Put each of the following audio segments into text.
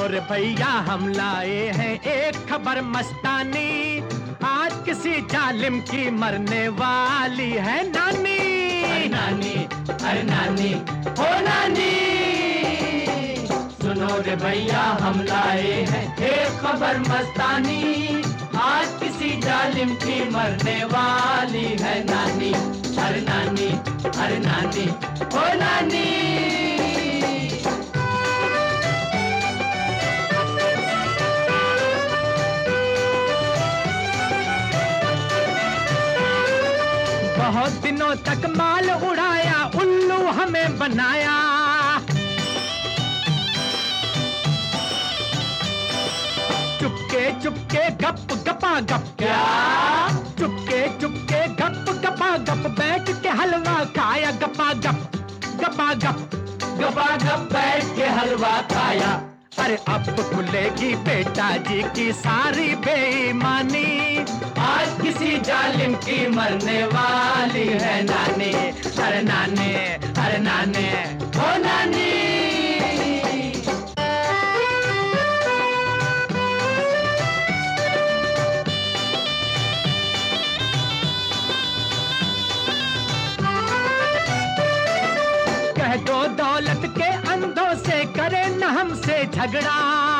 रे भैया हम लाए हैं एक खबर मस्तानी, आज किसी जालिम की मरने वाली है नानी। अरे नानी, अरे नानी, ओ नानी, सुनो रे भैया हम लाए हैं एक खबर मस्तानी, आज किसी जालिम की मरने वाली है नानी। अरे नानी, अरे नानी, ओ नानी। बहुत दिनों तक माल उड़ाया, उल्लू हमें बनाया, चुपके चुपके गप गपा गप, क्या चुपके चुपके गप गपा गप, बैठ के हलवा खाया गपा गप गपा गप, गपा गप बैठ के हलवा खाया। अरे अब खुलेगी बेटा जी की सारी बेईमानी, आज किसी जालिम की मरने वाली है नानी। अरे नानी, अरे नानी, ओ नानी। कह दो दौलत के अंधों से करे न हमसे झगड़ा,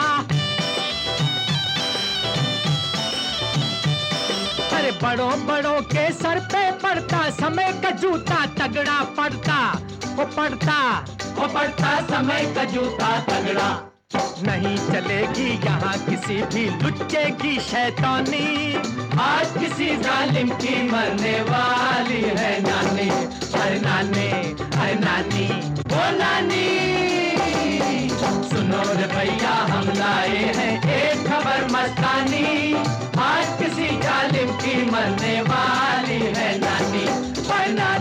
अरे बड़ों बड़ों के सर पे पड़ता समय का जूता तगड़ा, पड़ता वो पड़ता, वो पड़ता समय का जूता तगड़ा। नहीं चलेगी यहाँ किसी भी लुच्चे की शैतानी, आज किसी जालिम की मरने वाली है नानी। अरे नानी, अरे नानी, ओ नानी, सुनो रे भैया हम लाए हैं एक खबर मस्तानी, आज किसी जालिम की मरने वाली है नानी। अरे नानी।